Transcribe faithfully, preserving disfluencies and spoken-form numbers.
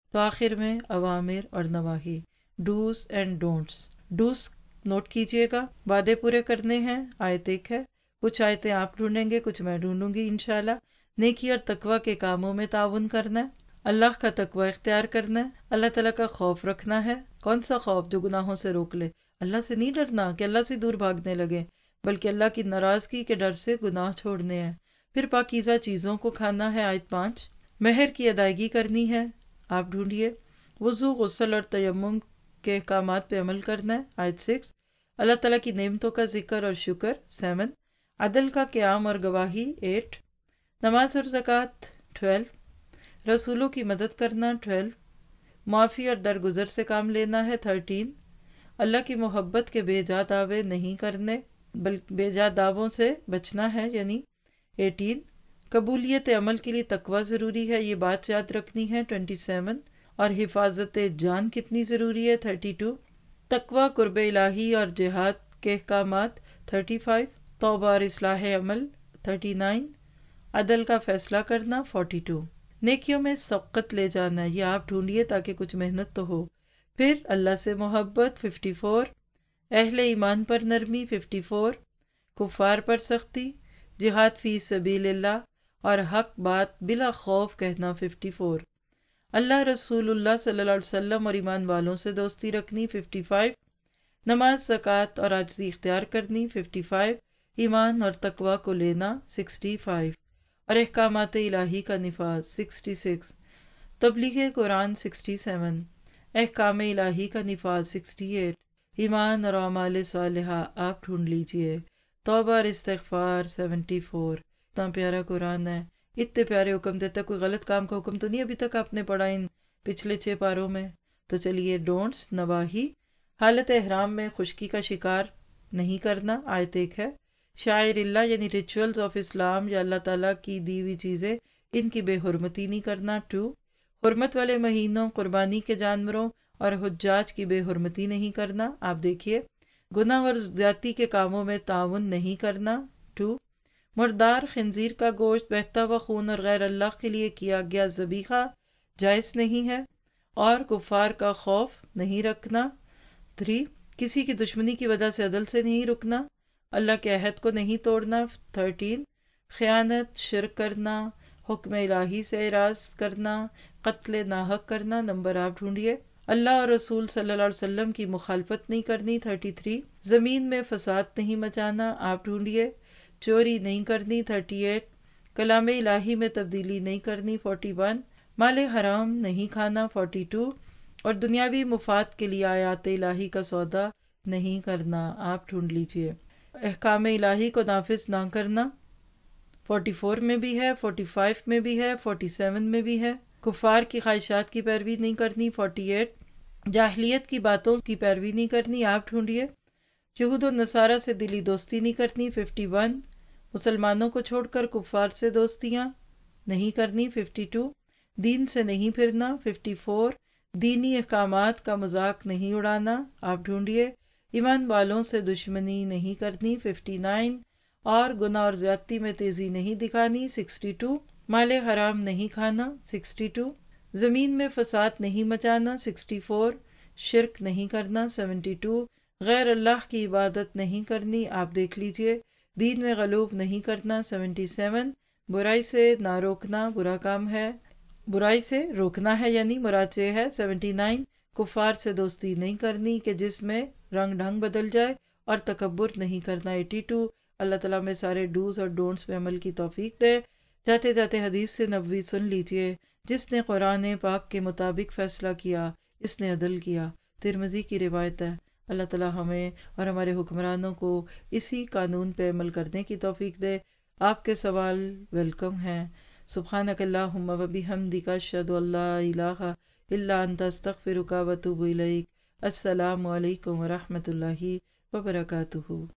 تو آخر میں اوامر اور نواہی، dos and don'ts. Dos note کیجئے گا، وعدے پورے کرنے ہیں، آیت ایک ہے، کچھ آیتیں آپ ڈھونڈیں گے، کچھ میں ڈھونڈوں گی انشاءاللہ۔ نیکی اور تقوی کے کاموں میں تعاون کرنا ہے، اللہ کا تقوی اختیار کرنا ہے، اللہ تعالیٰ کا خوف رکھنا ہے۔ کون سا خوف؟ جو گناہوں سے روک لے۔ اللہ سے نہیں ڈرنا کہ اللہ سے دور بھاگنے لگے، بلکہ اللہ کی ناراضگی کے ڈر سے گناہ چھوڑنے ہیں۔ پھر پاکیزہ چیزوں کو کھانا ہے، آیت پانچ۔ مہر کی ادائیگی کرنی ہے، آپ ڈھونڈیے۔ وضو، غسل اور تیمم کے احکامات پہ عمل کرنا ہے، آیت سکس۔ اللہ تعالیٰ کی نعمتوں کا ذکر اور شکر، سیون۔ عدل کا قیام اور گواہی، ایٹ۔ نماز اور زکوٰۃ، ٹویلو۔ رسولوں کی مدد کرنا، ٹویلو۔ معافی اور درگزر سے کام لینا ہے، تھرٹین۔ اللہ کی محبت کے بے جا دعوے نہیں کرنے بلکہ بے جا دعووں سے بچنا ہے، یعنی ایٹین۔ قبولیت عمل کے لیے تقوی ضروری ہے، یہ بات یاد رکھنی ہے، ٹوینٹی سیون۔ اور حفاظت جان کتنی ضروری ہے، تھرٹی ٹو۔ تقوی، قرب الہی اور جہاد کے احکامات، تھرٹی فائیو۔ توبہ اور اصلاح عمل، تھرٹی نائن۔ عدل کا فیصلہ کرنا، فورٹی ٹو۔ نیکیوں میں سبقت لے جانا، یہ آپ ڈھونڈیے تاکہ کچھ محنت تو ہو۔ پھر اللہ سے محبت، ففٹی فور۔ اہل ایمان پر نرمی، ففٹی فور۔ کفار پر سختی، جہاد فی سبیل اللہ اور حق بات بلا خوف کہنا، ففٹی فور۔ اللہ، رسول اللہ صلی اللہ علیہ وسلم اور ایمان والوں سے دوستی رکھنی، ففٹی فائیو۔ نماز، زکوٰۃ اور عاجزی اختیار کرنی، ففٹی فائیو۔ ایمان اور تقوی کو لینا، سکسٹی فائیو۔ اور احکامات الہی کا نفاذ، سکسٹی سکس۔ تبلیغ قرآن، سکسٹی سیون۔ احکام الہی کا نفاذ، سکسٹی ایٹ۔ ایمان اور اعمال صالحہ آپ ڈھونڈ لیجئے۔ توبہ اور استغفار، سیونٹی فور۔ اتنا پیارا قرآن ہے، اتنے پیارے حکم دیتا ہے، کوئی غلط کام کا حکم تو نہیں ابھی تک آپ نے پڑھا ان پچھلے چھ پاروں میں؟ تو چلیے، ڈونٹس، نواہی۔ حالت احرام میں خشکی کا شکار نہیں کرنا، آیت ایک ہے۔ شاعر اللہ یعنی ریچولز آف اسلام یا اللہ تعالیٰ کی دی ہوئی چیزیں، ان کی بے حرمتی نہیں کرنا، ٹو۔ حرمت والے مہینوں، قربانی کے جانوروں اور حجاج کی بے حرمتی نہیں کرنا، آپ دیکھیے۔ گناہ اور زیادتی کے کاموں میں تعاون نہیں کرنا، ٹو۔ مردار، خنزیر کا گوشت، بہتا ہوا خون اور غیر اللہ کے لیے کیا گیا ذبیحہ جائز نہیں ہے، اور کفار کا خوف نہیں رکھنا، تھری۔ کسی کی دشمنی کی وجہ سے عدل سے نہیں رکنا، اللہ کے عہد کو نہیں توڑنا، تھرٹین۔ خیانت، شرک کرنا، حکم الہی سے اعراض کرنا، قتل ناحق کرنا، نمبر آپ ڈھونڈیے۔ اللہ اور رسول صلی اللہ علیہ وسلم کی مخالفت نہیں کرنی، تھرٹی تھری۔ زمین میں فساد نہیں مچانا، آپ ڈھونڈیے۔ چوری نہیں کرنی، تھرٹی ایٹ۔ کلام الہی میں تبدیلی نہیں کرنی، فورٹی ون۔ مال حرام نہیں کھانا، فورٹی ٹو۔ اور دنیاوی مفاد کے لیے آیات الہی کا سودا نہیں کرنا، آپ ڈھونڈ لیجئے۔ احکام الہی کو نافذ نہ کرنا، فورٹی فور میں بھی ہے، فورٹی فائیو میں بھی ہے، فورٹی سیون میں بھی ہے۔ کفار کی خواہشات کی پیروی نہیں کرنی، فورٹی ایٹ۔ جاہلیت کی باتوں کی پیروی نہیں کرنی، آپ ڈھونڈیے۔ یہود و نصارہ سے دلی دوستی نہیں کرنی، ففٹی ون۔ مسلمانوں کو چھوڑ کر کفار سے دوستیاں نہیں کرنی، ففٹی ٹو۔ دین سے نہیں پھرنا، ففٹی فور۔ دینی احکامات کا مذاق نہیں اڑانا، آپ ڈھونڈیے۔ ایمان والوں سے دشمنی نہیں کرنی، ففٹی نائن۔ اور گناہ اور زیادتی میں تیزی نہیں دکھانی، سکسٹی ٹو۔ مال حرام نہیں کھانا، سکسٹی ٹو۔ زمین میں فساد نہیں مچانا، سکسٹی فور۔ شرک نہیں کرنا، سیونٹی ٹو۔ غیر اللہ کی عبادت نہیں کرنی، آپ دیکھ لیجئے۔ دین میں غلوب نہیں کرنا، سیونٹی سیون۔ برائی سے نہ روکنا، برا کام ہے، برائی سے روکنا ہے یعنی مراد یہ ہے، سیونٹی نائن۔ کفار سے دوستی نہیں کرنی کہ جس میں رنگ ڈھنگ بدل جائے، اور تکبر نہیں کرنا، ایٹی ٹو۔ اللہ تعالیٰ میں سارے ڈوز اور ڈونٹس میں عمل کی توفیق دے۔ جاتے جاتے حدیث سے نبوی سن لیجئے، جس نے قرآن پاک کے مطابق فیصلہ کیا اس نے عدل کیا، ترمذی کی روایت ہے۔ اللہ تعالیٰ ہمیں اور ہمارے حکمرانوں کو اسی قانون پہ عمل کرنے کی توفیق دے۔ آپ کے سوال ویلکم ہیں۔ سبحانک اللہم و بحمدک، اشہد ان لا الہ الا انت، استغفرک و اتوب الیک۔ السلام علیکم ورحمۃ اللہ وبرکاتہ۔